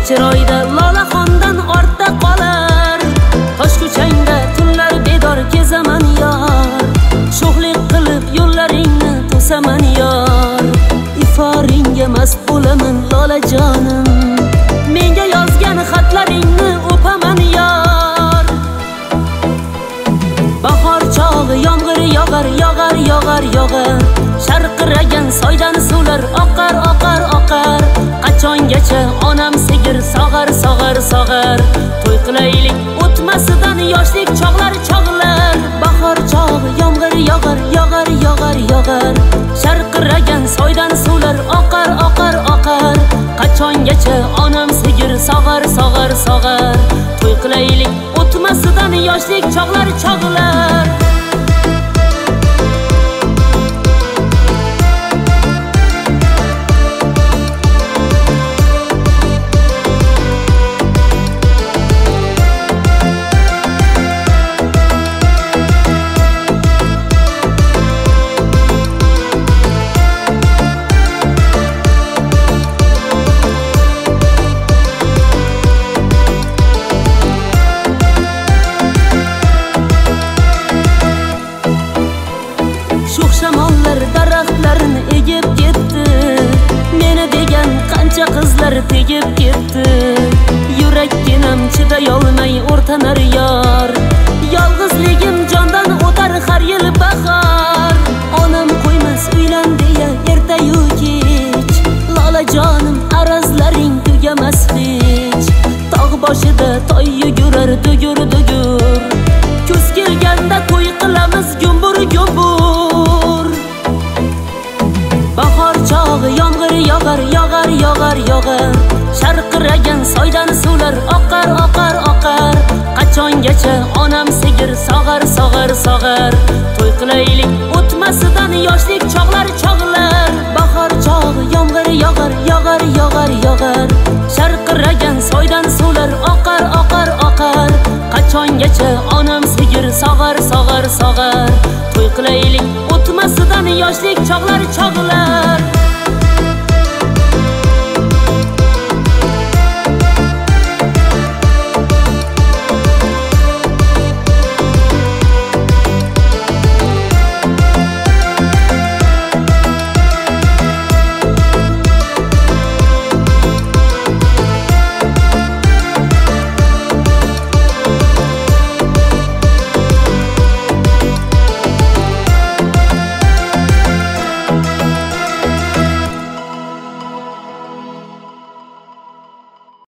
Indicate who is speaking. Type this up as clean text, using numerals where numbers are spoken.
Speaker 1: chiroyda lolaxondan ortda qolar. Tosh ko'changda tunlar bedor kezaman yor, sho'xlik qilib yo'llaringni to'saman yor. Iforingga mast bo'laman lolajonim, menga yozgan xatlaringni o'paman yor. Bahor chog'i yomg'ir yog'ar, yog'ar, yog'ar, yog'ar. Sharqiragan soydan suvlar oqar, oqar, oqar. Qachongacha onam sigir sog'ar, sog'ar, sog'ar. To'y qilaylik o'tmasidan yoshlik chog'lar, chog'lar. Bahor chog'i yomg'ir yog'ar, yog'ar, yog'ar, yog'ar. Sharqiragan soydan suvlar oqar, oqar, oqar. Qachongacha onam sigir sog'ar, sog'ar, sog'ar. To'y qilaylik o'tmasidan yoshlik chog'lar, chog'lar. Shamollar daraxtlarni egib ketdi, meni degan qancha qizlar tegib ketdi. Yurakkinam chidayolmay o'rtanar yor, yolg'izligim jondan o'tar har yil bahor. Onam qo'ymas uylan deya ertayu kech, lolajonim arazlaring tugamas hech. Tog' boshida toy yugurar dugur, dugur. Kuz kelganda to'y qilamiz gumbur, gumbur. Bahor chog'i yomg'ir yog'ar, yog'ar, yog'ar, yog'ar. Sharqiragan soydan suvlar oqar, oqar, oqar. Qachongacha onam sigir sog'ar, sog'ar, sog'ar. To'y qilaylik o'tmasidan yoshlik chog'lar, chog'lar. Bahor chog'i yomg'ir yog'ar, yog'ar, yog'ar, yog'ar. Sharqiragan soydan suvlar oqar, oqar, oqar. Qachongacha onam sigir sog'ar, sog'ar, sog'ar. To'y qilaylik o'tmasidan yoshlik chog'lar, chog'lar.